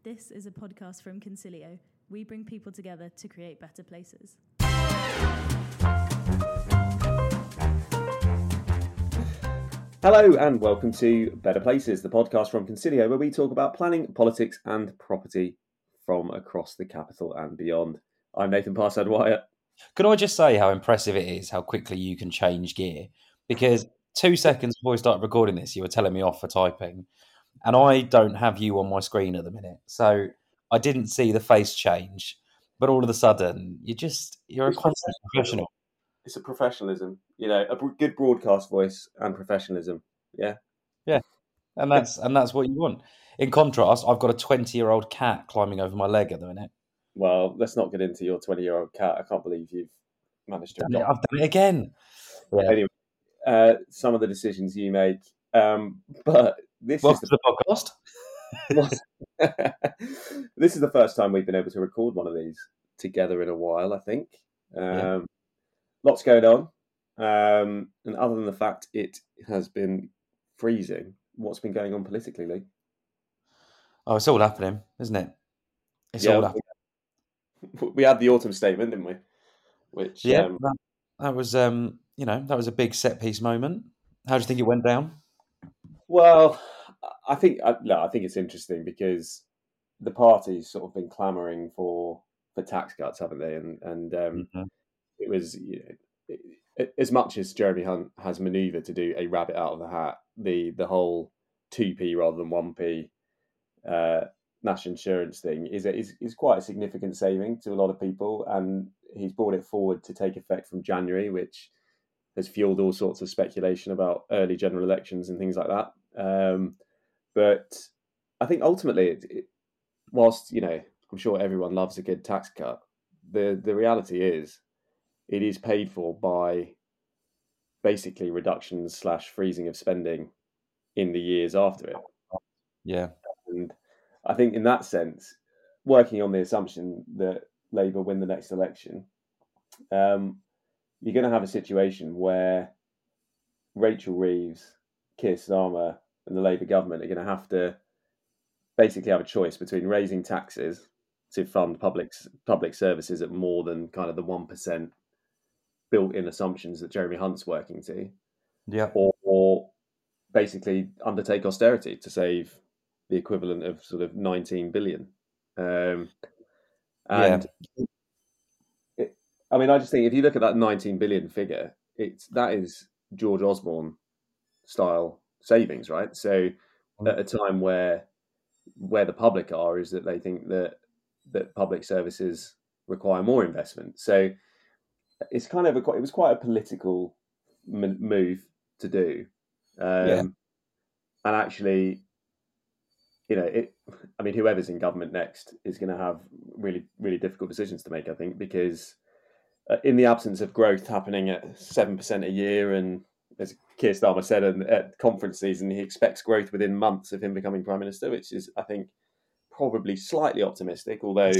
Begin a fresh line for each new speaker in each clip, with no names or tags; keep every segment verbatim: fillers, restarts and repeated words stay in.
This is a podcast from Concilio. We bring people together to create better places.
Hello and welcome to Better Places, the podcast from Concilio, where we talk about planning, politics and property from across the capital and beyond. I'm Nathan Parsad-Wyatt.
Could I just say how impressive it is how quickly you can change gear? Because two seconds before we started recording this, you were telling me off for typing, and I don't have you on my screen at the minute, so I didn't see the face change. But all of a sudden, you just you're a constant professional.
It's a professionalism, you know, a good broadcast voice and professionalism. Yeah,
yeah, and that's and that's what you want. In contrast, I've got a twenty-year-old cat climbing over my leg at the minute.
Well, let's not get into your twenty-year-old cat. I can't believe you've managed to.
I've done it, I've done it again.
Yeah. Anyway, uh, some of the decisions you make, um, but this
Welcome
is
the, the
podcast. This is the first time we've been able to record one of these together in a while, I think. Um, yeah. Lots going on, um, and other than the fact it has been freezing, what's been going on politically, Lee?
Oh, it's all happening, isn't it? It's
yeah,
all happening.
We had the autumn statement, didn't we? Which
yeah,
um,
that, that was um, you know that was a big set piece moment. How do you think it went down?
Well, I think no, I think it's interesting because the party's sort of been clamouring for for tax cuts, haven't they? And and um, mm-hmm. it was you know, it, as much as Jeremy Hunt has manoeuvred to do a rabbit out of the hat, the the whole two p rather than one p uh, national insurance thing is, is is quite a significant saving to a lot of people, and he's brought it forward to take effect from January, which has fueled all sorts of speculation about early general elections and things like that. Um, but I think ultimately, it, it, whilst you know, I'm sure everyone loves a good tax cut, the the reality is it is paid for by basically reductions slash freezing of spending in the years after it.
Yeah.
And I think in that sense, working on the assumption that Labour win the next election, um, you're going to have a situation where Rachel Reeves, Keir Starmer and the Labour government are going to have to basically have a choice between raising taxes to fund public public services at more than kind of the one percent built-in assumptions that Jeremy Hunt's working to,
yeah,
or, or basically undertake austerity to save the equivalent of sort of nineteen billion. Um, and
yeah.
it, I mean, I just think if you look at that nineteen billion figure, it's that is George Osborne style savings, right? So at a time where where the public are is that they think that that public services require more investment. So it's kind of a it was quite a political m- move to do, um,
yeah.
and actually, you know, it. I mean, whoever's in government next is going to have really really difficult decisions to make. I think because uh, in the absence of growth happening at seven percent a year, and as Keir Starmer said at conference season, he expects growth within months of him becoming prime minister, which is, I think, probably slightly optimistic, although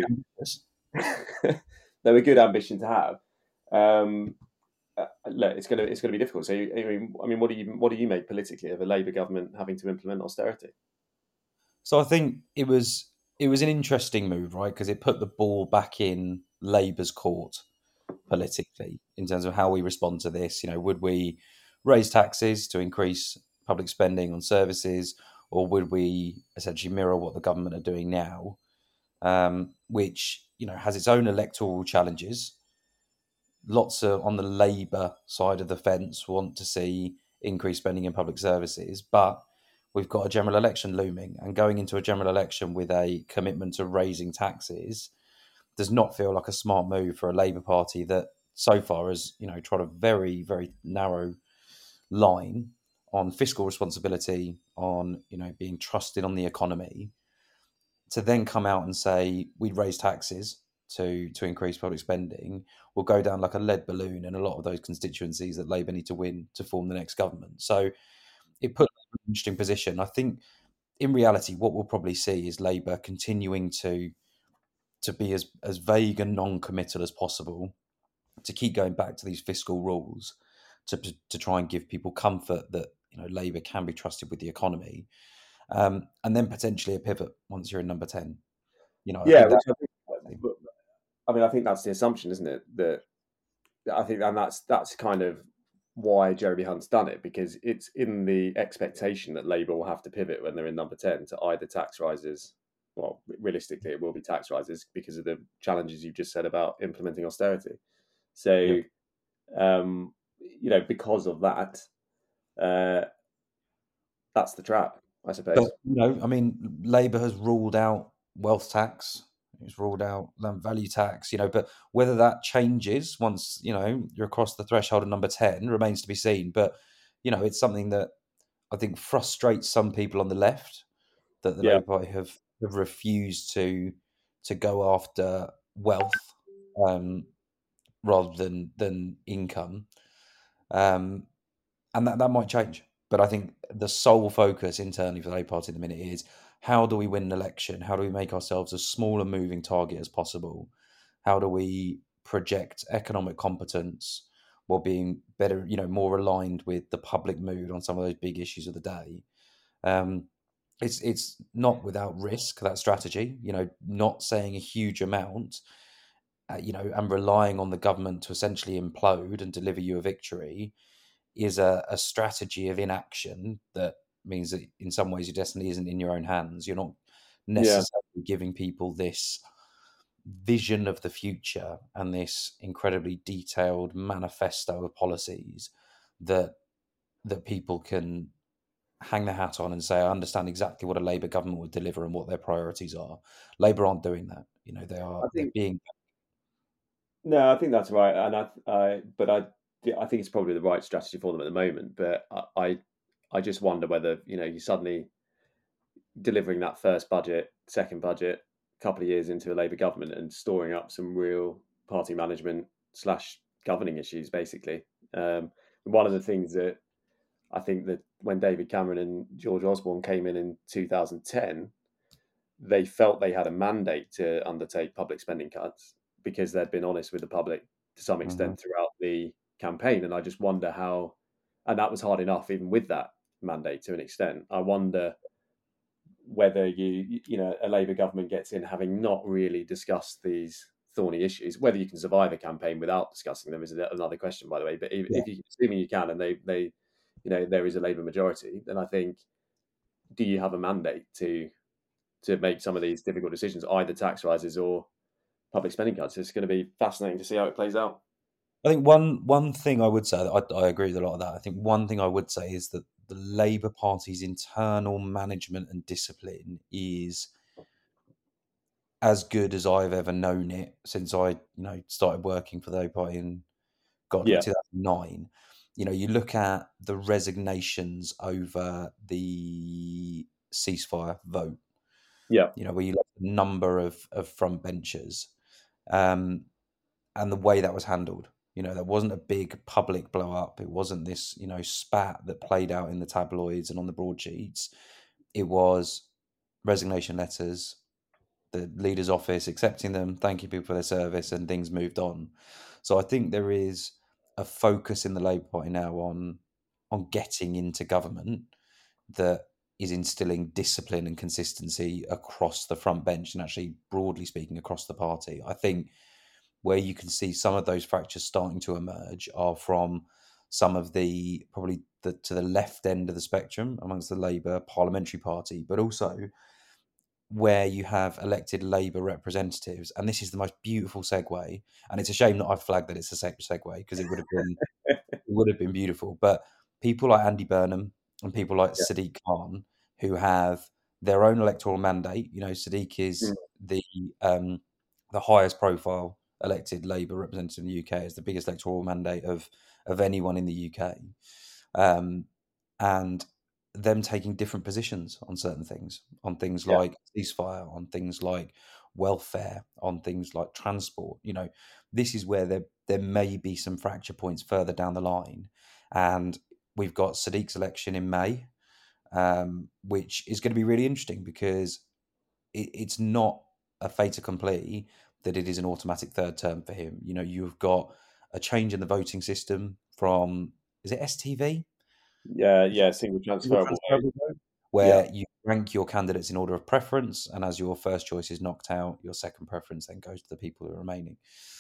they're a good ambition to have. Um, uh, look, it's going to it's going to be difficult. So, I mean, I mean, what do you what do you make politically of a Labour government having to implement austerity?
So I think it was it was an interesting move, right? Because it put the ball back in Labour's court politically in terms of how we respond to this. You know, would we raise taxes to increase public spending on services, or would we essentially mirror what the government are doing now, um, which you know has its own electoral challenges. Lots of, on the Labour side of the fence want to see increased spending in public services, but we've got a general election looming, and going into a general election with a commitment to raising taxes does not feel like a smart move for a Labour Party that so far has, you know, tried a very, very narrow line on fiscal responsibility, on, you know, being trusted on the economy, to then come out and say we'd raise taxes to to increase public spending will go down like a lead balloon in a lot of those constituencies that Labour need to win to form the next government. So it put them in an interesting position. I think in reality, what we'll probably see is Labour continuing to to be as, as vague and non-committal as possible, to keep going back to these fiscal rules, to to try and give people comfort that, you know, Labour can be trusted with the economy, um, and then potentially a pivot once you're in number ten. You know, I
Yeah,
think
which
that.
I think, I mean, I think that's the assumption, isn't it? That I think, and that's that's kind of why Jeremy Hunt's done it, because it's in the expectation that Labour will have to pivot when they're in number ten to either tax rises. Well, realistically, it will be tax rises because of the challenges you've just said about implementing austerity. So,
Yeah.
um, you know, because of that, uh, that's the trap, I suppose.
But you know, I mean, Labour has ruled out wealth tax. It's ruled out land value tax. You know, but whether that changes once you know you're across the threshold of number ten remains to be seen. But you know, it's something that I think frustrates some people on the left, that the
Yeah,
Labour Party have, have refused to to go after wealth um, rather than than income, um, and that, that might change. But I think the sole focus internally for the Labour Party at the minute is how do we win an election? How do we make ourselves a small and moving target as possible? How do we project economic competence while being better, you know, more aligned with the public mood on some of those big issues of the day? Um, it's it's not without risk, that strategy. You know, not saying a huge amount, uh, you know, and relying on the government to essentially implode and deliver you a victory is a, a strategy of inaction that means that in some ways your destiny isn't in your own hands. You're not
yeah,
necessarily giving people this vision of the future and this incredibly detailed manifesto of policies that that people can hang their hat on and say, I understand exactly what a Labour government would deliver and what their priorities are. Labour aren't doing that. You know, they are
I
they're
think
being.
no, I think that's right, and I, I, but I, I think it's probably the right strategy for them at the moment. But I, I, I just wonder whether you know you suddenly delivering that first budget, second budget, a couple of years into a Labour government and storing up some real party management slash governing issues, basically. Um, one of the things that I think that when David Cameron and George Osborne came in in two thousand ten, they felt they had a mandate to undertake public spending cuts because they'd been honest with the public to some
Mhm.
extent throughout the campaign. And I just wonder how, and that was hard enough even with that mandate to an extent. I wonder whether you you know a Labour government gets in having not really discussed these thorny issues. Whether you can survive a campaign without discussing them is another question, by the way. But if,
Yeah.
if you assuming you can, and they they you know there is a Labour majority, then I think, do you have a mandate to to make some of these difficult decisions, either tax rises or public spending cuts? It's going to be fascinating to see how it plays out.
I think one one thing I would say, that I, I agree with a lot of that. I think one thing I would say is that the Labour Party's internal management and discipline is as good as I've ever known it since I, you know, started working for the Labour Party in God, like
Yeah,
two thousand nine. You know, you look at the resignations over the ceasefire vote.
yeah,
You know, where you look at the number of of front benchers, um, and the way that was handled. You know, that wasn't a big public blow up. It wasn't this, you know, spat that played out in the tabloids and on the broadsheets. It was resignation letters, the leader's office accepting them, thanking people for their service, and things moved on. So I think there is a focus in the Labour Party now on on getting into government that is instilling discipline and consistency across the front bench and actually broadly speaking across the party. I think where you can see some of those fractures starting to emerge are from some of the probably the, to the left end of the spectrum amongst the Labour parliamentary party, but also where you have elected Labour representatives, and this is the most beautiful segue. And it's a shame that I've flagged that it's a seg- segue because it would have been it would have been beautiful. But people like Andy Burnham and people like
yeah,
Sadiq Khan, who have their own electoral mandate. You know, Sadiq is
mm,
the um, the highest profile elected Labour representative in the U K. It's the biggest electoral mandate of of anyone in the U K, um, and them taking different positions on certain things, on things
yeah,
like ceasefire, on things like welfare, on things like transport. You know, this is where there there may be some fracture points further down the line, and we've got Sadiq's election in May, um, which is going to be really interesting because it, it's not a fait accompli that it is an automatic third term for him. You know, you've got a change in the voting system from, is it S T V?
yeah, yeah. Single transferable wage.
Transferable vote,
Yeah,
where you rank your candidates in order of preference, and as your first choice is knocked out, your second preference then goes to the people who are remaining.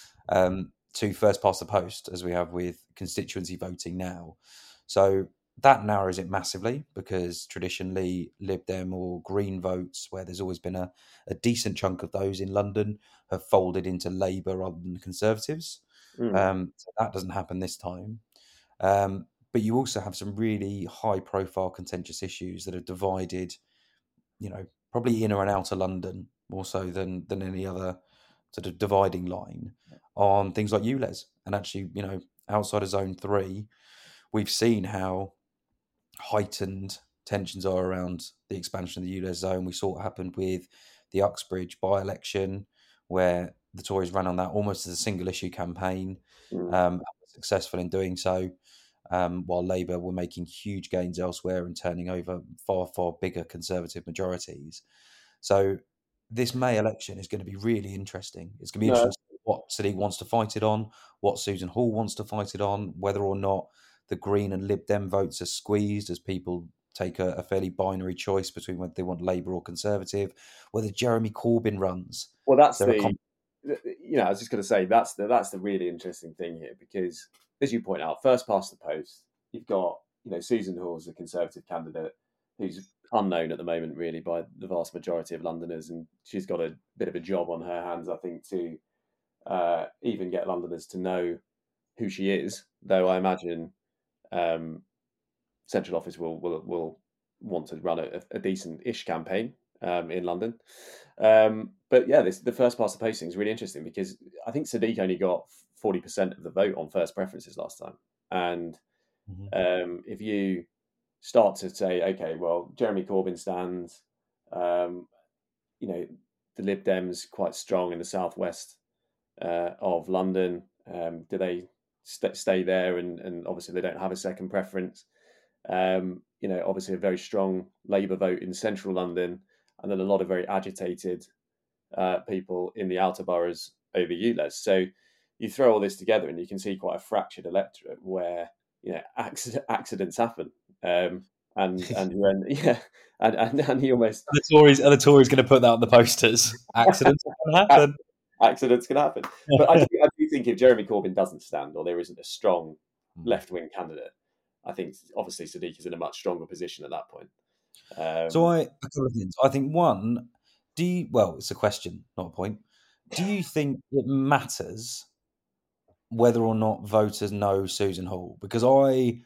Um, to first past the post, as we have with constituency voting now. So that narrows it massively, because traditionally Lib Dem or Green votes, where there's always been a, a decent chunk of those in London, have folded into Labour rather than the Conservatives.
Mm.
Um, so that doesn't happen this time. Um, but you also have some really high profile contentious issues that have divided, you know, probably inner and outer London more so than than any other sort of dividing line on things like U L E Z. And actually, you know, outside of zone three, we've seen how heightened tensions are around the expansion of the U L E Z zone. We saw what happened with the Uxbridge by-election, where the Tories ran on that almost as a single issue campaign,
Mm.
um, and were successful in doing so, um, while Labour were making huge gains elsewhere and turning over far, far bigger Conservative majorities. So this May election is going to be really interesting. It's going to be
No,
interesting to see what Sadiq wants to fight it on, what Susan Hall wants to fight it on, whether or not the Green and Lib Dem votes are squeezed as people take a, a fairly binary choice between whether they want Labour or Conservative, whether Jeremy Corbyn runs.
well, that's
There are
the,
com-
you know, I was just going to say that's the that's the really interesting thing here, because as you point out, first past the post, you've got, you know, Susan Hall as a Conservative candidate who's unknown at the moment, really, by the vast majority of Londoners, and she's got a bit of a job on her hands, I think, to uh, even get Londoners to know who she is. Though I imagine um, Central Office will will will want to run a, a decent-ish campaign um, in London. Um, but yeah, this the first past the posting is really interesting, because I think Sadiq only got forty percent of the vote on first preferences last time. And
Mhm.
um, if you start to say, okay, well, Jeremy Corbyn stands, um, you know, the Lib Dems quite strong in the southwest uh, of London. Um, do they st- stay there? And, and obviously they don't have a second preference. Um, you know, obviously a very strong Labour vote in central London, and then a lot of very agitated uh, people in the outer boroughs over U L E Z. So you throw all this together, and you can see quite a fractured electorate where, you know, accident, accidents happen, um, and and when yeah, and and, and he almost
Are the Tories are the Tories going to put that on the posters? Accidents can happen.
accidents can happen. But I do, I do think if Jeremy Corbyn doesn't stand, or there isn't a strong left wing candidate, I think obviously Sadiq is in a much stronger position at that point. Um,
So I a couple of things. I think one, do you, well, it's a question, not a point. Do you think it matters whether or not voters know Susan Hall? Because I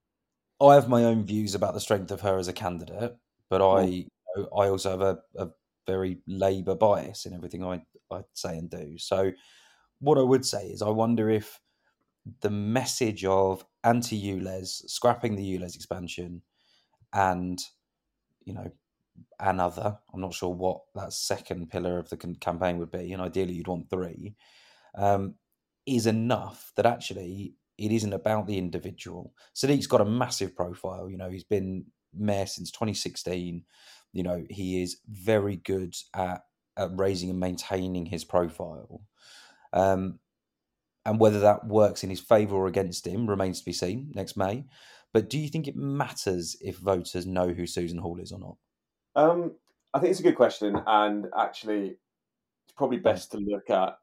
I have my own views about the strength of her as a candidate, but I I also have a, a very Labour bias in everything I, I say and do. So what I would say is I wonder if the message of anti-U L E Z, scrapping the U L E Z expansion, and, you know, another, I'm not sure what that second pillar of the campaign would be, and ideally you'd want three, um, is enough that actually it isn't about the individual. Sadiq's got a massive profile. You know, he's been mayor since twenty sixteen. You know, he is very good at, at raising and maintaining his profile. Um, and whether that works in his favour or against him remains to be seen next May. But do you think it matters if voters know who Susan Hall is or not?
um, I think it's a good question, and actually, it's probably best to look at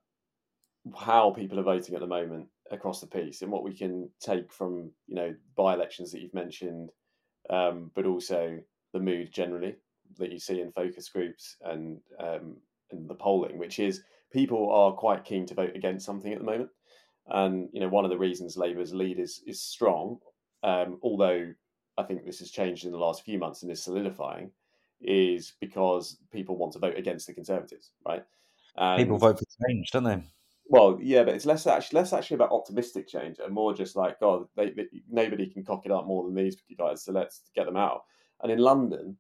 how people are voting at the moment across the piece, and what we can take from, you know, by-elections that you've mentioned, um, but also the mood generally that you see in focus groups and um, and the polling, which is people are quite keen to vote against something at the moment. And, you know, one of the reasons Labour's lead is is strong, um, although I think this has changed in the last few months and is solidifying, is because people want to vote against the Conservatives, right?
People
And
vote for change, don't they?
well, yeah, but it's less actually less actually about optimistic change and more just like, God, they, they, nobody can cock it up more than these guys, so let's get them out. And in London,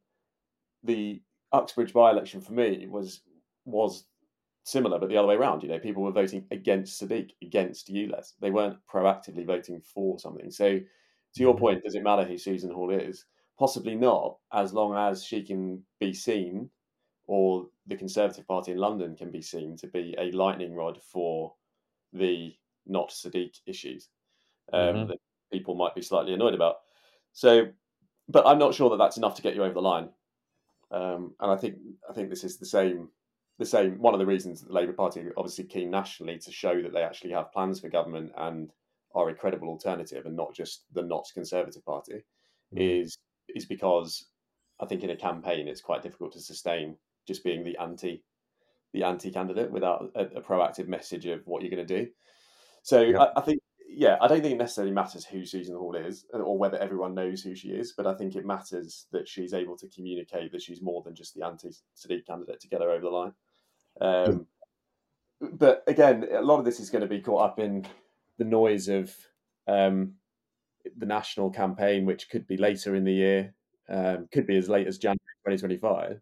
the Uxbridge by-election for me was was similar, but the other way around. You know, people were voting against Sadiq, against U L E Z. They weren't proactively voting for something. So, to your
Mhm.
point, does it matter who Susan Hall is? Possibly not, as long as she can be seen, or the Conservative Party in London can be seen to be a lightning rod for the not Sadiq issues um,
Mhm.
that people might be slightly annoyed about. So, but I'm not sure that that's enough to get you over the line. Um, and I think I think this is the same the same one of the reasons that the Labour Party are obviously keen nationally to show that they actually have plans for government and are a credible alternative and not just the not Conservative Party, mm. is is because I think in a campaign it's quite difficult to sustain just being the anti the anti candidate without a, a proactive message of what you're going to do. So yep. I, I think. Yeah, I don't think it necessarily matters who Susan Hall is or whether everyone knows who she is, but I think it matters that she's able to communicate that she's more than just the anti-Sadiq candidate to get her over the line. Um, yeah. But again, a lot of this is going to be caught up in the noise of um, the national campaign, which could be later in the year, um, could be as late as January twenty twenty-five.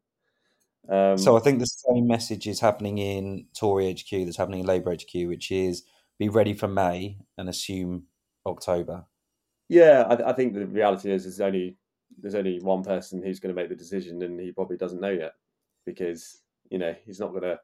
Um, so I think the same message is happening in Tory H Q that's happening in Labour H Q, which is be ready for May and assume October.
Yeah, I, I think the reality is there's only there's only one person who's going to make the decision, and he probably doesn't know yet because you know he's not going to.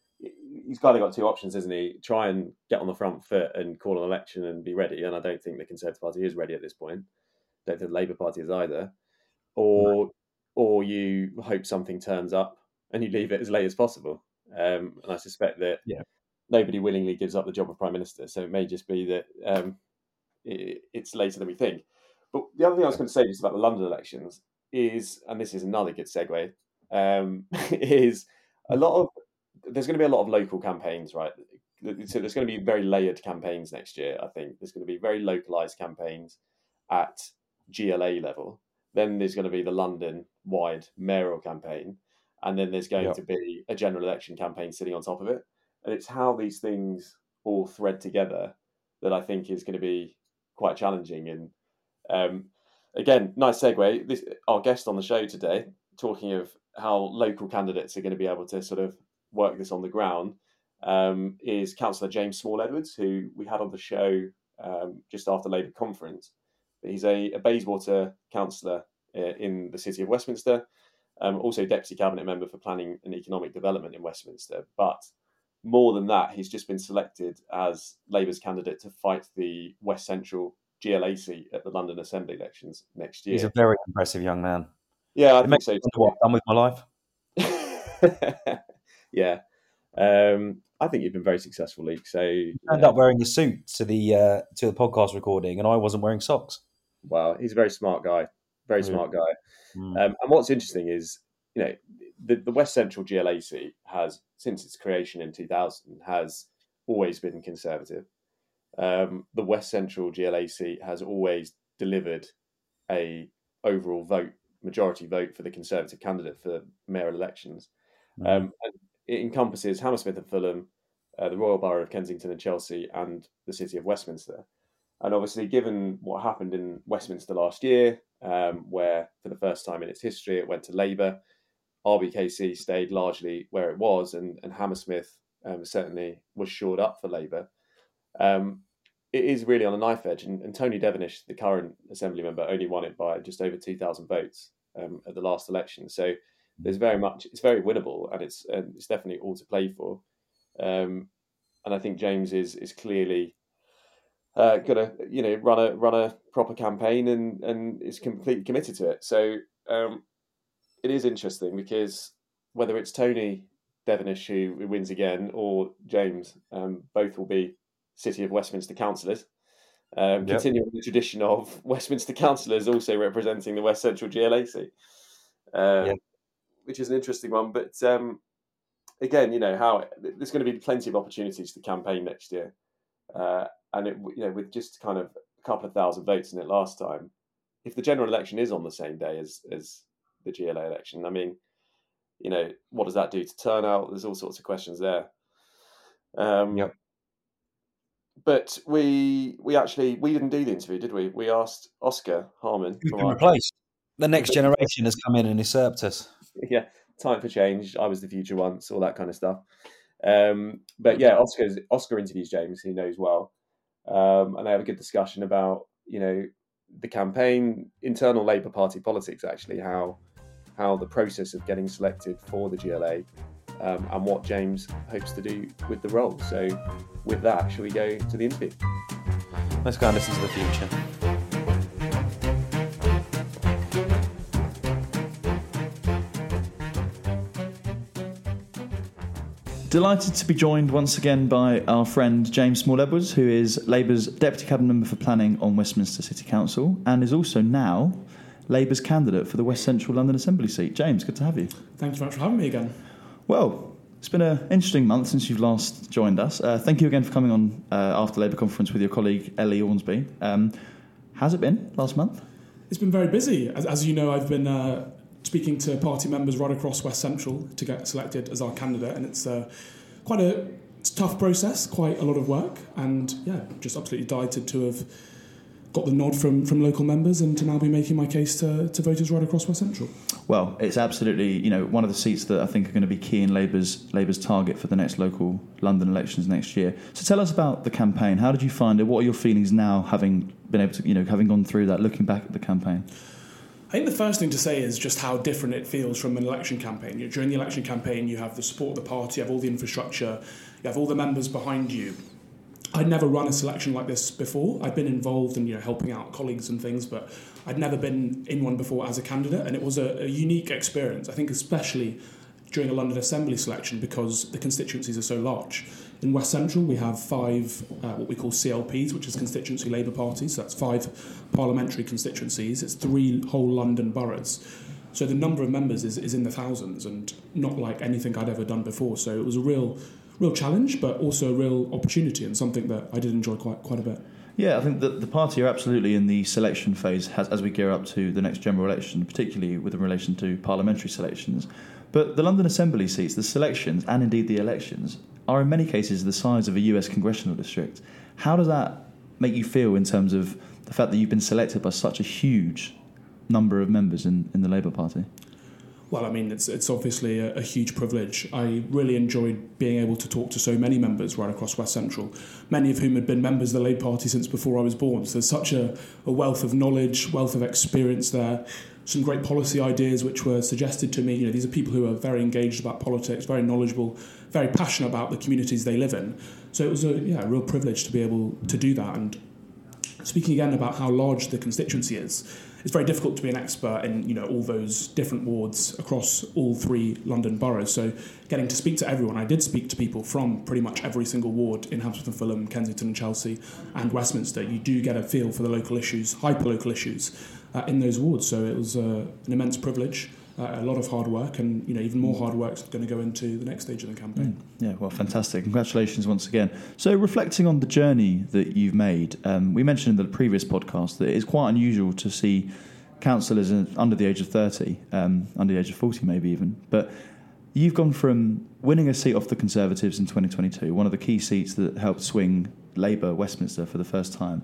He's kind of got two options, isn't he? Try and get on the front foot and call an election and be ready. And I don't think the Conservative Party is ready at this point. I don't think the Labour Party is either. Or, no. or you hope something turns up and you leave it as late as possible. Um, and I suspect that.
Yeah.
Nobody willingly gives up the job of Prime Minister, so it may just be that um, it, it's later than we think. But the other thing I was going to say just about the London elections is, and this is another good segue, um, is a lot of there's going to be a lot of local campaigns, right? So there's going to be very layered campaigns next year. I think there's going to be very localised campaigns at G L A level. Then there's going to be the London-wide mayoral campaign, and then there's going yep. to be a general election campaign sitting on top of it. And it's how these things all thread together that I think is going to be quite challenging. And um, again, nice segue. This, our guest on the show today, talking of how local candidates are going to be able to sort of work this on the ground, um, is Councillor James Small-Edwards, who we had on the show um, just after Labour conference. He's a, a Bayswater councillor uh, in the City of Westminster, um, also Deputy Cabinet Member for Planning and Economic Development in Westminster. But more than that, he's just been selected as Labour's candidate to fight the West Central G L A seat at the London Assembly elections next year.
He's a very impressive young man.
Yeah, I
it
think
makes
so.
What I've done with my life.
yeah, um, I think you've been very successful, Luke. So
you ended up wearing a suit to the uh, to the podcast recording, and I wasn't wearing socks.
Well, he's a very smart guy. Very
Yeah.
smart guy.
Mm.
Um, and what's interesting is, you know, the, the West Central G L A seat has, since its creation in two thousand, has always been Conservative. Um, the West Central G L A seat has always delivered a overall vote, majority vote for the Conservative candidate for mayoral elections.
Mm.
Um, and it encompasses Hammersmith and Fulham, uh, the Royal Borough of Kensington and Chelsea, and the City of Westminster. And obviously, given what happened in Westminster last year, um, where for the first time in its history it went to Labour, R B K C stayed largely where it was, and, and Hammersmith um, certainly was shored up for Labour. Um, it is really on a knife edge, and, and Tony Devenish, the current Assembly member, only won it by just over two thousand votes um, at the last election. So there's very much, it's very winnable, and it's and it's definitely all to play for. Um, and I think James is is clearly uh, gonna, you know, run a run a proper campaign and and is completely committed to it. So um, it is interesting because whether it's Tony Devenish who wins again or James, um, both will be City of Westminster councillors, um,
Yep.
continuing the tradition of Westminster councillors also representing the West Central G L A seat, um,
Yep.
which is an interesting one. But um, again, you know, how there's going to be plenty of opportunities to campaign next year, uh, and it, you know, with just kind of a couple of thousand votes in it last time, if the general election is on the same day as as the G L A election, I mean, you know, what does that do to turnout? There's all sorts of questions there. Um,
Yep.
But we we actually we didn't do the interview, did we? We asked Oscar Harman.
Who's
from
been
our-
replaced? The next generation has come in and usurped us.
yeah, time for change. I was the future once, all that kind of stuff. Um, but yeah, Oscar's, Oscar interviews James, who knows well, um, and they have a good discussion about, you know, the campaign, internal Labour Party politics, actually, how how the process of getting selected for the G L A, um, and what James hopes to do with the role. So with that, shall we go to the interview?
Let's go and listen to the future.
Delighted to be joined once again by our friend James Small-Edwards, who is Labour's Deputy Cabinet Member for Planning on Westminster City Council and is also now Labour's candidate for the West Central London Assembly seat. James, good to have you.
Thank you very much for having me again.
Well, it's been an interesting month since you've last joined us. Uh, thank you again for coming on uh, after Labour conference with your colleague Ellie Ormsby. Um, how's it been last month?
It's been very busy. As, as you know, I've been uh, speaking to party members right across West Central to get selected as our candidate, and it's uh, quite a it's a tough process, quite a lot of work, and yeah, just absolutely delighted to have got the nod from, from local members and to now be making my case to, to voters right across West Central.
Well, it's absolutely, you know, one of the seats that I think are going to be key in Labour's Labour's target for the next local London elections next year. So tell us about the campaign. How did you find it? What are your feelings now, having been able to, you know, having gone through that, looking back at the campaign?
I think the first thing to say is just how different it feels from an election campaign. You know, during the election campaign, you have the support of the party, you have all the infrastructure, you have all the members behind you. I'd never run a selection like this before. I'd been involved in, you know, helping out colleagues and things, but I'd never been in one before as a candidate, and it was a, a unique experience, I think, especially during a London Assembly selection because the constituencies are so large. In West Central, we have five, uh, what we call C L Ps, which is constituency Labour parties, so that's five parliamentary constituencies. It's three whole London boroughs. So the number of members is, is in the thousands and not like anything I'd ever done before. So it was a real... real challenge, but also a real opportunity and something that I did enjoy quite quite a bit.
Yeah, I think that the party are absolutely in the selection phase as, as we gear up to the next general election, particularly with relation to parliamentary selections. But the London Assembly seats, the selections, and indeed the elections, are in many cases the size of a U S congressional district. How does that make you feel in terms of the fact that you've been selected by such a huge number of members in, in the Labour Party?
Well, I mean, it's it's obviously a, a huge privilege. I really enjoyed being able to talk to so many members right across West Central, many of whom had been members of the Labour Party since before I was born. So there's such a, a wealth of knowledge, wealth of experience there, some great policy ideas which were suggested to me. You know, these are people who are very engaged about politics, very knowledgeable, very passionate about the communities they live in. So it was a, yeah, a real privilege to be able to do that. And speaking again about how large the constituency is, it's very difficult to be an expert in, you know, all those different wards across all three London boroughs. So getting to speak to everyone, I did speak to people from pretty much every single ward in Hammersmith and Fulham, Kensington and Chelsea and Westminster. You do get a feel for the local issues, hyper-local issues uh, in those wards. So it was uh, an immense privilege. Uh, a lot of hard work, and you know, even more hard work is going to go into the next stage of the campaign.
Mm, yeah, well, fantastic. Congratulations once again. So, reflecting on the journey that you've made, um, we mentioned in the previous podcast that it's quite unusual to see councillors under the age of thirty, um, under the age of forty maybe even, but you've gone from winning a seat off the Conservatives in twenty twenty-two, one of the key seats that helped swing Labour Westminster for the first time.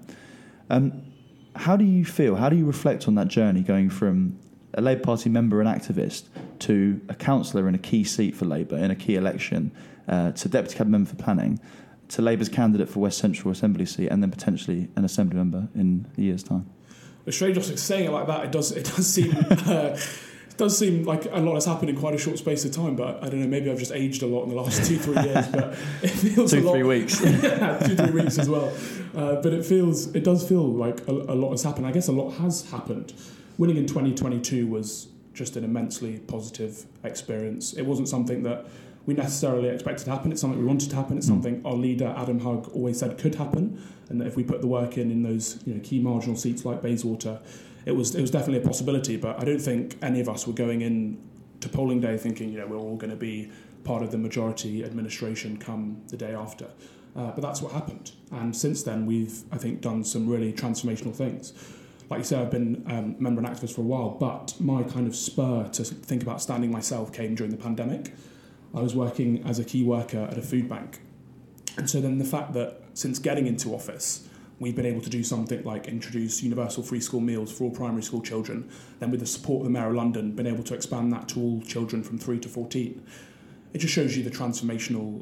Um, how do you feel, how do you reflect on that journey going from a Labour Party member and activist to a councillor in a key seat for Labour in a key election, uh, to Deputy Cabinet Member for Planning, to Labour's candidate for West Central Assembly seat, and then potentially an Assembly member in a year's time?
It's strange just saying it like that. It does. It does seem. Uh, it does seem like a lot has happened in quite a short space of time. But I don't know. Maybe I've just aged a lot in the last two, three years. But it feels
two,
a lot,
three weeks.
yeah, two, three weeks as well. Uh, but it feels. It does feel like a, a lot has happened. I guess a lot has happened. Winning in twenty twenty-two was just an immensely positive experience. It wasn't something that we necessarily expected to happen. It's something we wanted to happen. It's something our leader, Adam Hugg, always said could happen, and that if we put the work in in those, you know, key marginal seats like Bayswater, it was it was definitely a possibility. But I don't think any of us were going in to polling day thinking, you know, we're all going to be part of the majority administration come the day after. Uh, but that's what happened. And since then, we've, I think, done some really transformational things. Like you said, I've been um, member and activist for a while, but my kind of spur to think about standing myself came during the pandemic. I was working as a key worker at a food bank. And so then the fact that since getting into office, we've been able to do something like introduce universal free school meals for all primary school children, then with the support of the Mayor of London, been able to expand that to all children from three to fourteen. It just shows you the transformational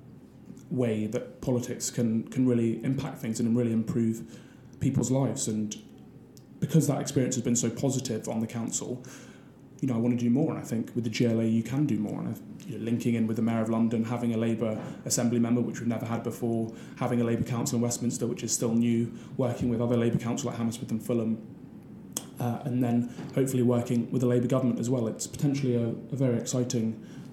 way that politics can, can really impact things and really improve people's lives. And because that experience has been so positive on the council, you know, I want to do more, and I think with the G L A you can do more. And you know, linking in with the Mayor of London, having a Labour Assembly member, which we've never had before, having a Labour Council in Westminster, which is still new, working with other Labour Council like Hammersmith and Fulham, uh, and then hopefully working with the Labour government as well. It's potentially a, a very exciting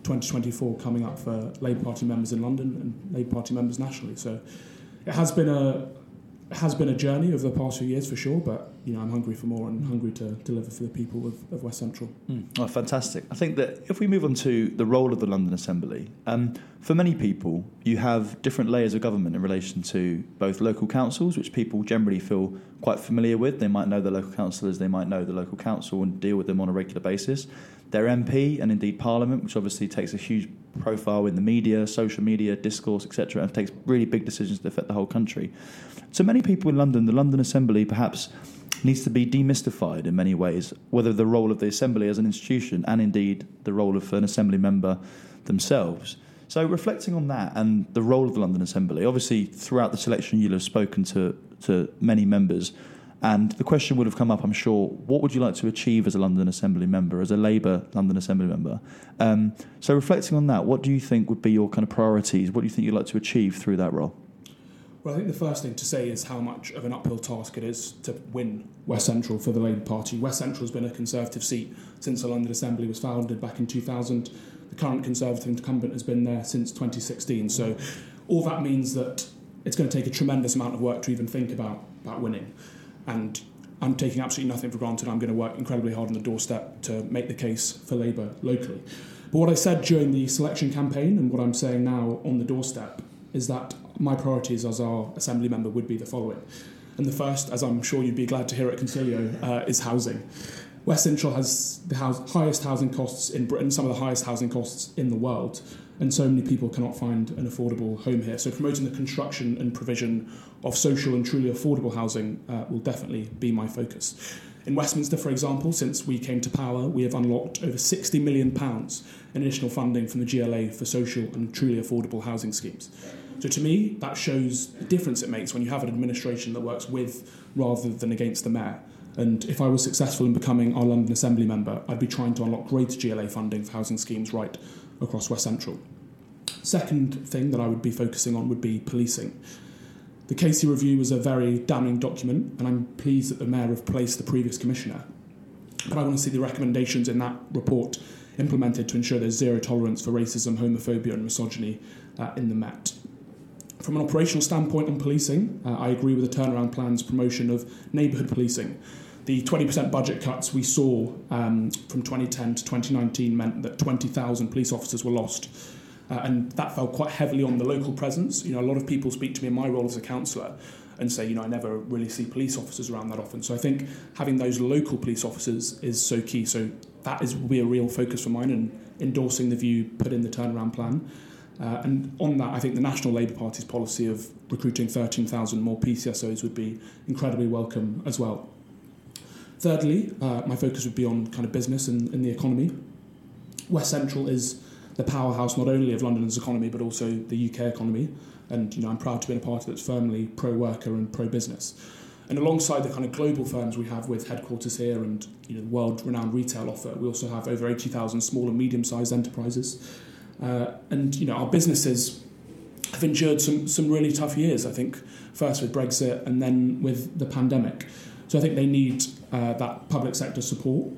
twenty twenty-four coming up for Labour Party members in London and Labour Party members nationally. So it has been a it has been a journey over the past few years for sure, but you know I'm hungry for more and hungry to deliver for the people of, of West Central.
Mm. Oh, fantastic. I think that if we move on to the role of the London Assembly, um, for many people you have different layers of government in relation to both local councils, which people generally feel quite familiar with. They might know the local councillors, they might know the local council and deal with them on a regular basis. Their M P and indeed Parliament, which obviously takes a huge profile in the media, social media, discourse, et cetera, and takes really big decisions that affect the whole country. So many people in London, the London Assembly perhaps needs to be demystified in many ways, whether the role of the Assembly as an institution and indeed the role of an Assembly member themselves. So reflecting on that and the role of the London Assembly, obviously throughout the selection you'll have spoken to, to many members, and the question would have come up, I'm sure, what would you like to achieve as a London Assembly member, as a Labour London Assembly member? Um, so reflecting on that, what do you think would be your kind of priorities? What do you think you'd like to achieve through that role?
Well, I think the first thing to say is how much of an uphill task it is to win West Central for the Labour Party. West Central has been a Conservative seat since the London Assembly was founded back in two thousand. The current Conservative incumbent has been there since twenty sixteen. So all that means that it's going to take a tremendous amount of work to even think about, about winning. And I'm taking absolutely nothing for granted. I'm going to work incredibly hard on the doorstep to make the case for Labour locally. But what I said during the selection campaign and what I'm saying now on the doorstep is that my priorities as our Assembly member would be the following. And the first, as I'm sure you'd be glad to hear at Concilio, uh, is housing. West Central has the house, highest housing costs in Britain, some of the highest housing costs in the world, and so many people cannot find an affordable home here. So promoting the construction and provision of social and truly affordable housing uh, will definitely be my focus. In Westminster, for example, since we came to power, we have unlocked over sixty million pounds in additional funding from the G L A for social and truly affordable housing schemes. So to me, that shows the difference it makes when you have an administration that works with rather than against the mayor. And if I was successful in becoming our London Assembly member, I'd be trying to unlock greater G L A funding for housing schemes right across West Central. Second thing that I would be focusing on would be policing. The Casey Review was a very damning document, and I'm pleased that the Mayor replaced the previous Commissioner. But I want to see the recommendations in that report implemented to ensure there's zero tolerance for racism, homophobia and misogyny uh, in the Met. From an operational standpoint on policing, uh, I agree with the turnaround plan's promotion of neighbourhood policing. The twenty percent budget cuts we saw um, from twenty ten to twenty nineteen meant that twenty thousand police officers were lost. Uh, and that fell quite heavily on the local presence. You know, a lot of people speak to me in my role as a councillor and say, you know, I never really see police officers around that often. So I think having those local police officers is so key. So that is will be a real focus for mine, and endorsing the view put in the turnaround plan. Uh, and on that, I think the National Labour Party's policy of recruiting thirteen thousand more P C S Os would be incredibly welcome as well. Thirdly, uh, my focus would be on kind of business and, and the economy. West Central is the powerhouse not only of London's economy but also the U K economy, and you know I'm proud to be in a party that's firmly pro-worker and pro-business. And alongside the kind of global firms we have with headquarters here and you know the world-renowned retail offer, we also have over eighty thousand small and medium-sized enterprises. Uh, and you know our businesses have endured some some really tough years. I think first with Brexit and then with the pandemic. So I think they need uh, that public sector support.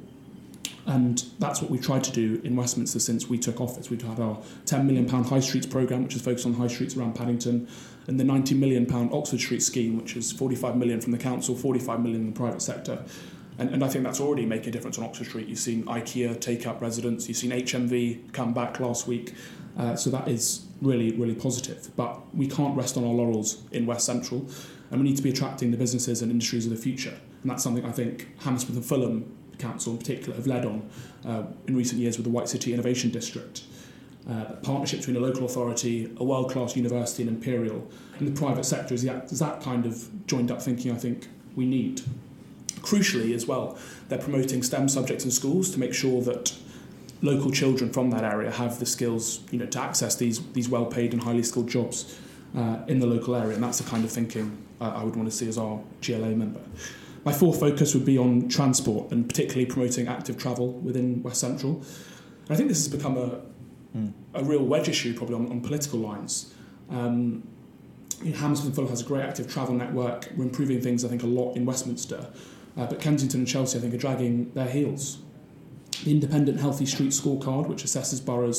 And that's what we've tried to do in Westminster since we took office. We've had our ten million pounds High Streets programme, which is focused on high streets around Paddington, and the ninety million pounds Oxford Street scheme, which is forty-five million pounds from the council, forty-five million pounds in the private sector. And, and I think that's already making a difference on Oxford Street. You've seen IKEA take up residents, you've seen H M V come back last week. Uh, so that is really, really positive. But we can't rest on our laurels in West Central, and we need to be attracting the businesses and industries of the future. And that's something I think Hammersmith and Fulham Council in particular have led on uh, in recent years with the White City Innovation District. Uh, a partnership between a local authority, a world-class university and Imperial, and the private sector is that, is that kind of joined-up thinking I think we need. Crucially as well, they're promoting STEM subjects in schools to make sure that local children from that area have the skills you know, to access these, these well-paid and highly skilled jobs uh, in the local area, and that's the kind of thinking uh, I would want to see as our G L A member. My fourth focus would be on transport and particularly promoting active travel within West Central. And I think this has become a, mm. a real wedge issue probably on, on political lines. Um, you know, Hammersmith and Fulham has a great active travel network. We're improving things, I think, a lot in Westminster. Uh, but Kensington and Chelsea, I think, are dragging their heels. The Independent Healthy Street Scorecard, which assesses boroughs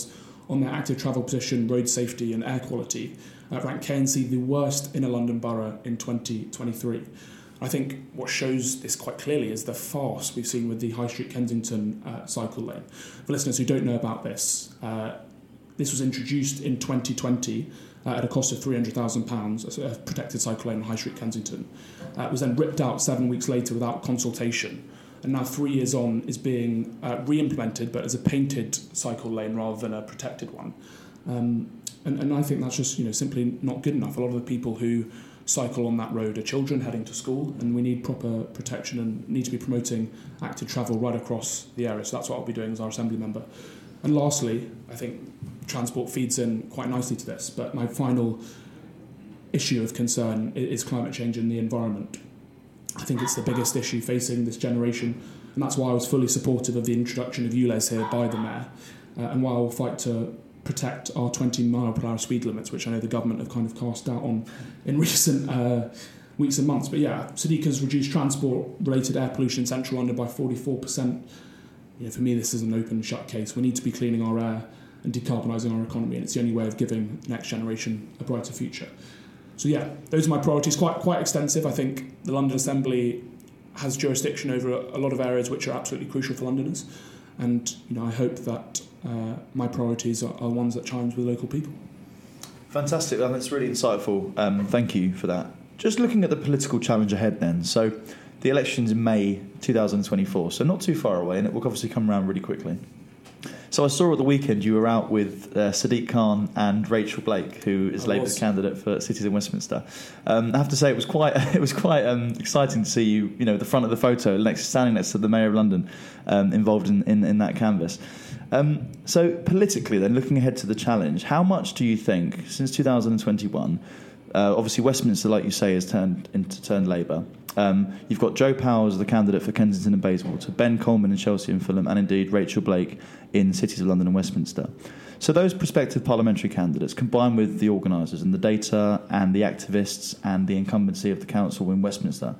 on their active travel position, road safety and air quality, uh, ranked K N C the worst inner London borough in twenty twenty-three. I think what shows this quite clearly is the farce we've seen with the High Street Kensington uh, cycle lane. For listeners who don't know about this, uh, this was introduced in twenty twenty uh, at a cost of three hundred thousand pounds, a protected cycle lane on High Street Kensington. Uh, it was then ripped out seven weeks later without consultation, and now three years on is being uh, re-implemented, but as a painted cycle lane rather than a protected one. Um, and, and I think that's just, you know, simply not good enough. A lot of the people who cycle on that road are children heading to school, and we need proper protection and need to be promoting active travel right across the area. So that's what I'll be doing as our Assembly member. And lastly, I think transport feeds in quite nicely to this, but my final issue of concern is climate change and the environment. I think it's the biggest issue facing this generation, and that's why I was fully supportive of the introduction of U L E Z here by the Mayor, uh, and why I will fight to protect our twenty mile per hour speed limits, which I know the government have kind of cast doubt on in recent uh, weeks and months. But yeah, Sadiq has reduced transport-related air pollution in central London by forty-four percent. You know, for me, this is an open shut case. We need to be cleaning our air and decarbonising our economy, and it's the only way of giving the next generation a brighter future. So yeah, those are my priorities. Quite quite extensive. I think the London Assembly has jurisdiction over a, a lot of areas which are absolutely crucial for Londoners, and you know, I hope that uh, my priorities are, are ones that chimes with local people.
Fantastic, well, that's really insightful. Um, thank you for that. Just looking at the political challenge ahead then, so the election's in May twenty twenty-four, so not too far away, and it will obviously come around really quickly. So I saw at the weekend you were out with uh, Sadiq Khan and Rachel Blake, who is Labour's candidate for Cities in Westminster. Um, I have to say it was quite it was quite um, exciting to see you, you know, the front of the photo, next standing next to the Mayor of London, um, involved in, in, in that canvass. Um, so politically, then, looking ahead to the challenge, how much do you think since two thousand twenty-one? Uh, obviously, Westminster, like you say, has turned into turned Labour. Um, you've got Joe Powers, the candidate for Kensington and Bayswater, Ben Coleman in Chelsea and Fulham, and indeed Rachel Blake in Cities of London and Westminster. So those prospective parliamentary candidates, combined with the organisers and the data and the activists and the incumbency of the council in Westminster,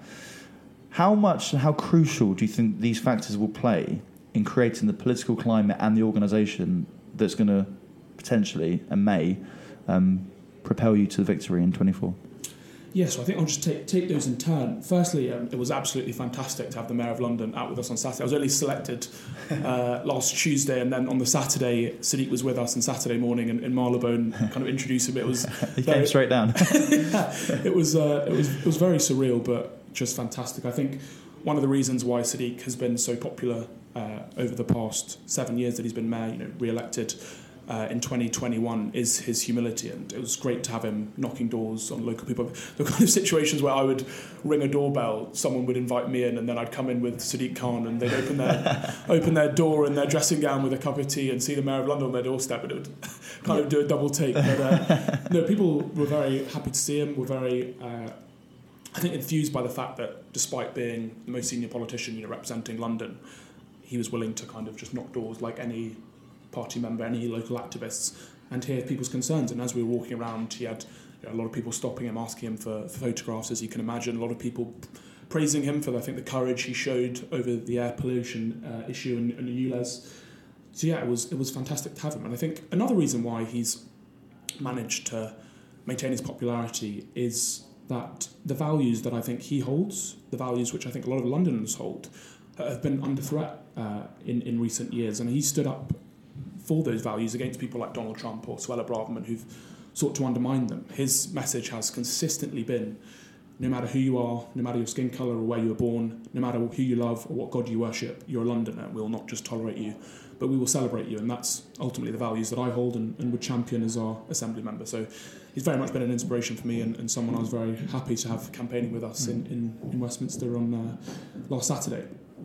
how much and how crucial do you think these factors will play in creating the political climate and the organisation that's going to potentially and may um, propel you to the victory in twenty-four?
Yes, so I think I'll just take take those in turn. Firstly, um, it was absolutely fantastic to have the Mayor of London out with us on Saturday. I was only selected uh, last Tuesday, and then on the Saturday, Sadiq was with us on Saturday morning in, in Marylebone, kind of introduced him. It was
he
very,
came straight down.
yeah, it was uh, it was it was very surreal, but just fantastic. I think one of the reasons why Sadiq has been so popular uh, over the past seven years that he's been Mayor, you know, re-elected. Uh, in twenty twenty-one is his humility, and it was great to have him knocking doors on local people. The kind of situations where I would ring a doorbell, someone would invite me in, and then I'd come in with Sadiq Khan, and they'd open their open their door in their dressing gown with a cup of tea and see the Mayor of London on their doorstep, and it would kind of do a double take. But uh, no, people were very happy to see him. Were very, uh, I think, enthused by the fact that despite being the most senior politician, you know, representing London, he was willing to kind of just knock doors like any party member, any local activists, and hear people's concerns. And as we were walking around, he had, you know, a lot of people stopping him, asking him for, for photographs, as you can imagine. A lot of people praising him for, I think, the courage he showed over the air pollution uh, issue and, and the U L E Z. So yeah, it was it was fantastic to have him. And I think another reason why he's managed to maintain his popularity is that the values that I think he holds, the values which I think a lot of Londoners hold, have been under threat uh, in, in recent years. And he stood up for those values against people like Donald Trump or Suella Braverman who've sought to undermine them. His message has consistently been, no matter who you are, no matter your skin colour or where you were born, no matter who you love or what God you worship, you're a Londoner. We will not just tolerate you, but we will celebrate you. And that's ultimately the values that I hold and, and would champion as our Assembly member. So he's very much been an inspiration for me and, and someone I was very happy to have campaigning with us in, in, in Westminster on uh, last Saturday.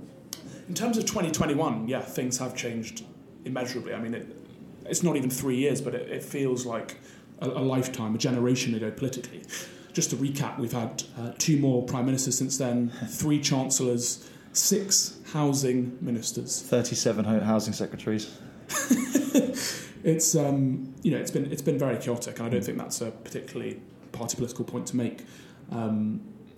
In terms of twenty twenty-one, yeah, things have changed immeasurably. I mean, it, it's not even three years, but it, it feels like a, a lifetime, a generation ago politically. Just to recap, we've had uh, two more prime ministers since then, three chancellors, six housing ministers,
thirty-seven housing secretaries.
It's um, you know, it's been it's been very chaotic, and I don't think that's a particularly party political point to make. Um,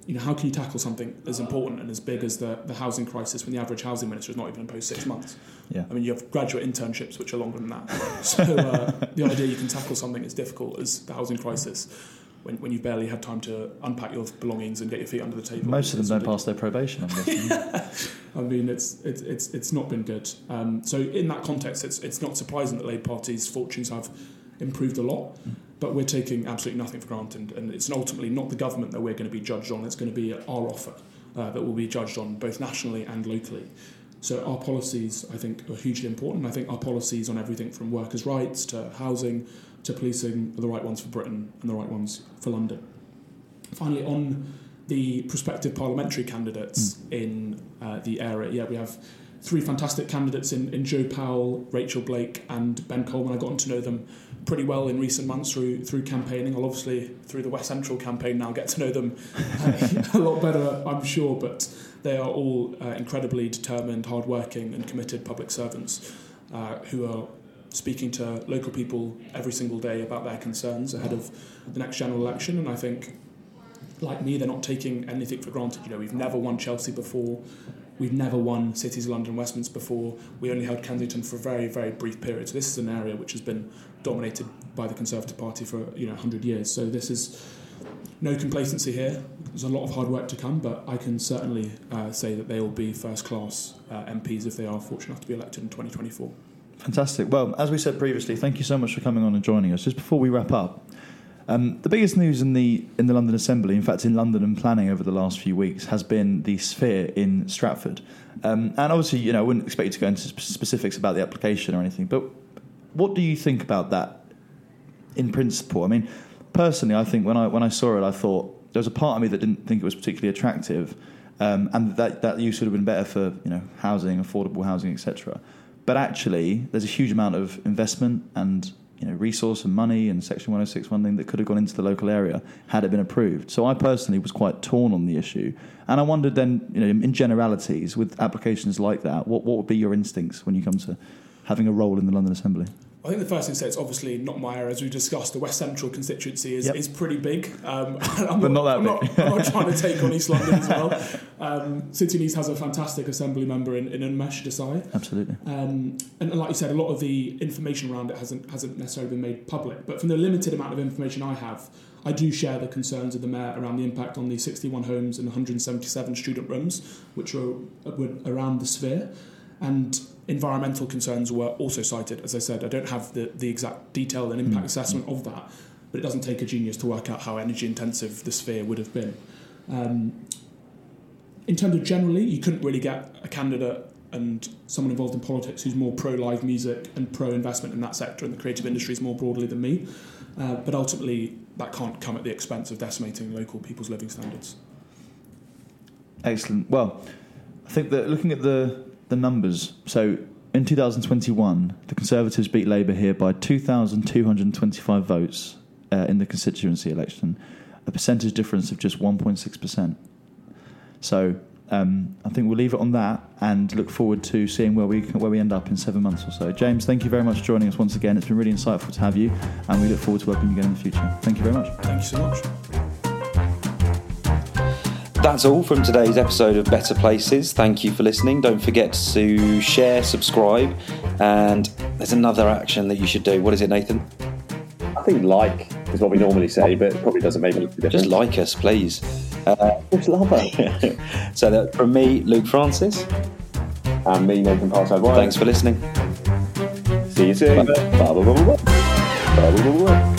you know, how can you tackle something as important and as big as the, the housing crisis when the average housing minister is not even in post six months?
Yeah.
I mean, you have graduate internships which are longer than that. So uh, the idea you can tackle something as difficult as the housing crisis when, when you've barely had time to unpack your belongings and get your feet under the table.
Most of them don't pass their probation, I'm guessing.
Yeah. I mean, it's it's it's it's not been good. Um, so in that context, it's it's not surprising that Labour Party's fortunes have improved a lot. Mm. But we're taking absolutely nothing for granted, and it's ultimately not the government that we're going to be judged on. It's going to be our offer uh, that will be judged on both nationally and locally. So our policies, I think, are hugely important. I think our policies on everything from workers' rights to housing to policing are the right ones for Britain and the right ones for London. Finally, on the prospective parliamentary candidates mm. in uh, the area, yeah, we have three fantastic candidates in, in Joe Powell, Rachel Blake and Ben Coleman. I've gotten to know them pretty well in recent months through through campaigning. I'll obviously, through the West Central campaign now, get to know them uh, a lot better, I'm sure, but they are all uh, incredibly determined, hard-working and committed public servants uh, who are speaking to local people every single day about their concerns ahead of the next general election. And I think, like me, they're not taking anything for granted. You know, we've never won Chelsea before. We've never won cities of London and Westminster before. We only held Kensington for a very, very brief period. So this is an area which has been dominated by the Conservative Party for, you know, one hundred years. So this is no complacency here. There's a lot of hard work to come, but I can certainly uh, say that they will be first-class uh, M Ps if they are fortunate enough to be elected in twenty twenty-four.
Fantastic. Well, as we said previously, thank you so much for coming on and joining us. Just before we wrap up, Um, the biggest news in the in the London Assembly, in fact in London and planning over the last few weeks, has been the Sphere in Stratford. Um, and obviously, you know, I wouldn't expect you to go into sp- specifics about the application or anything, but what do you think about that in principle? I mean, personally, I think when I when I saw it, I thought there was a part of me that didn't think it was particularly attractive, um, and that that use would have been better for, you know, housing, affordable housing, et cetera. But actually, there's a huge amount of investment and, you know, resource and money and Section one oh six funding that could have gone into the local area had it been approved. So I personally was quite torn on the issue. And I wondered then, you know, in generalities, with applications like that, what, what would be your instincts when you come to having a role in the London Assembly?
I think the first thing to say, it's obviously not my area. As we discussed, the West Central constituency is,
yep.
is pretty big. Um, I'm
but not, not that
I'm
big.
Not, I'm not trying to take on East London as well. Um, City and East has a fantastic assembly member in, in Unmesh Desai.
Absolutely.
Um, and like you said, a lot of the information around it hasn't hasn't necessarily been made public. But from the limited amount of information I have, I do share the concerns of the Mayor around the impact on the sixty-one homes and one hundred seventy-seven student rooms, which were, were around the Sphere. And environmental concerns were also cited. As I said, I don't have the, the exact detail and impact mm. assessment of that, but it doesn't take a genius to work out how energy intensive the Sphere would have been. Um, in terms of generally, you couldn't really get a candidate and someone involved in politics who's more pro-live music and pro-investment in that sector and the creative industries more broadly than me. Uh, but ultimately, that can't come at the expense of decimating local people's living standards.
Excellent. Well, I think that looking at the the numbers, so in two thousand twenty-one, the Conservatives beat Labour here by two thousand two hundred twenty-five votes uh, in the constituency election, a percentage difference of just one point six percent. So um, I think we'll leave it on that and look forward to seeing where we where we end up in seven months or so. James, thank you very much for joining us once again. It's been really insightful to have you, and we look forward to welcoming you again in the future. Thank you very much.
Thank you so much.
That's all from today's episode of Better Places. Thank you for listening. Don't forget to share, subscribe, and there's another action that you should do. What is it, Nathan?
I think like is what we normally say, but it probably doesn't make any difference.
Just like us, please.
Uh, Just love it.
So that from me, Luke Francis.
And me, Nathan Parside.
Thanks for listening.
See you soon. Bye. Bye. Bye. Bye. Bye. Bye. Bye. Bye.